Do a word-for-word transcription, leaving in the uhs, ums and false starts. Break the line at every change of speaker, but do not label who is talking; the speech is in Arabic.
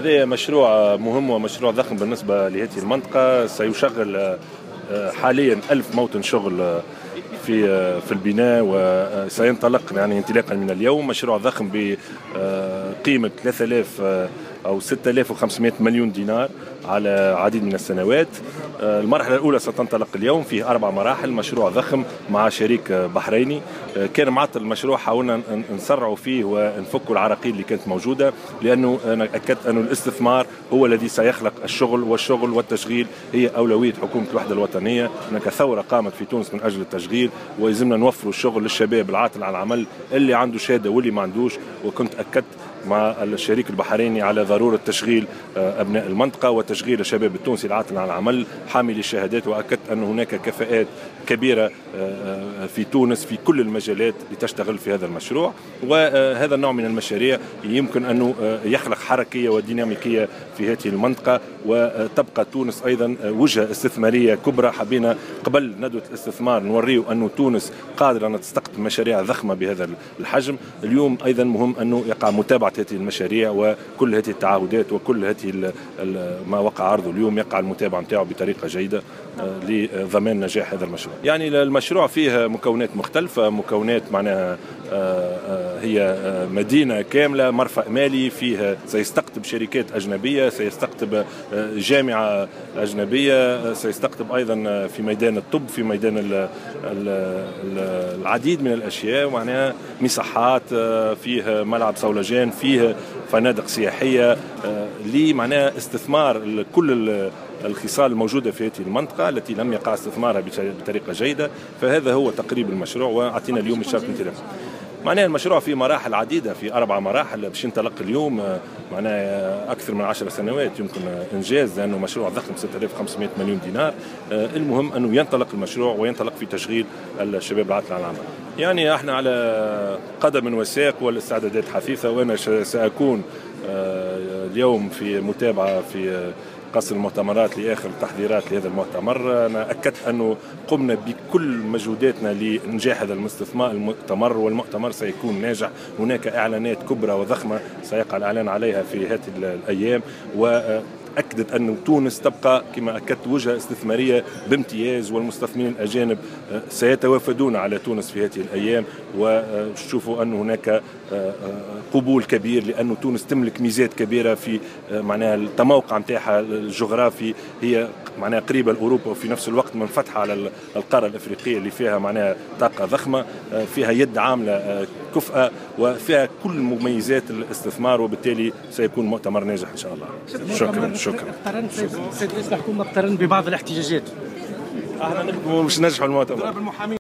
هذا مشروع مهم ومشروع ضخم بالنسبة لهذه المنطقة، سيشغل حاليا ألف موطن شغل في في البناء، وسينطلق يعني انطلاقا من اليوم. مشروع ضخم بقيمة ثلاثة آلاف أو ستة آلاف وخمسمائة مليون دينار على عديد من السنوات. المرحلة الأولى ستنطلق اليوم، فيه أربع مراحل، مشروع ضخم مع شريك بحريني. كان معطل المشروع، حاولنا نسرعوا فيه ونفكوا العراقيل اللي كانت موجودة، لأنه أنا أكدت أن الاستثمار هو الذي سيخلق الشغل، والشغل والتشغيل هي أولوية حكومة الوحدة الوطنية. هناك ثورة قامت في تونس من أجل التشغيل، ويلزمنا نوفروا الشغل للشباب العاطل عن العمل، اللي عنده شهادة واللي ما عندوش. وكنت أكدت مع الشريك البحريني على ضرورة تشغيل أبناء المنطقة وتشغيل الشباب التونسي العاطل عن العمل حامل الشهادات، وأكدت أن هناك كفاءات كبيرة في تونس في كل المجالات لتشتغل في هذا المشروع. وهذا النوع من المشاريع يمكن أنه يخلق حركية وديناميكية في هذه المنطقة، وتبقى تونس أيضا وجهة استثمارية كبرى. حبينا قبل ندوة الاستثمار نوريه أنه تونس قادرة أن تستقطب مشاريع ضخمة بهذا الحجم. اليوم أيضا مهم أنه يقع متابعة هذه المشاريع وكل هذه التعهدات وكل هذه ما وقع عرضه اليوم يقع المتابعة نتاعه بطريقة جيدة لضمان نجاح هذا المشروع. يعني المشروع فيه مكونات مختلفة، مكونات معناها هي مدينة كاملة، مرفأ مالي فيه سيستقطب شركات أجنبية، سيستقطب جامعة أجنبية، سيستقطب أيضا في ميدان الطب، في ميدان العديد من الأشياء، معناها مصحات، فيه ملعب صولجان، فيه فنادق سياحية، لي معناها استثمار كل الخصال الموجودة في هذه المنطقة التي لم يقع استثمارها بطريقة جيدة. فهذا هو تقريب المشروع، وأعطينا اليوم الشرط انطلاق. معناها المشروع في مراحل عديدة، في أربع مراحل باش ينطلق اليوم. معناها أكثر من عشر سنوات يمكن إنجاز، لأنه مشروع ضخم ستة آلاف وخمسمائة مليون دينار. المهم أنه ينطلق المشروع وينطلق في تشغيل الشباب العاطل عن العمل. يعني احنا على قدم وساق والاستعدادات حثيثة، وأنا سأكون اليوم في متابعة في قصر المؤتمرات لآخر التحضيرات لهذا المؤتمر. أنا أكدت أنه قمنا بكل مجهوداتنا لإنجاح هذا المؤتمر، والمؤتمر سيكون ناجح. هناك إعلانات كبرى وضخمة سيقع الإعلان عليها في هذه الأيام، و أكدت أن تونس تبقى كما أكدت وجهة استثمارية بامتياز، والمستثمرين الأجانب سيتوافدون على تونس في هذه الأيام، وشوفوا أن هناك قبول كبير، لأن تونس تملك ميزات كبيرة في معناها التموقع نتاعها الجغرافي، هي معناها قريبة لأوروبا، وفي نفس الوقت منفتحة على القارة الأفريقية اللي فيها معناها طاقة ضخمة، فيها يد عاملة كفءة، وفيها كل مميزات الاستثمار، وبالتالي سيكون مؤتمر ناجح إن شاء الله. شكرا شكرا.
سيد رئيس الحكومة اقترن ببعض الاحتجاجات.
احنا نخدموا باش ننجحوا المؤتمر.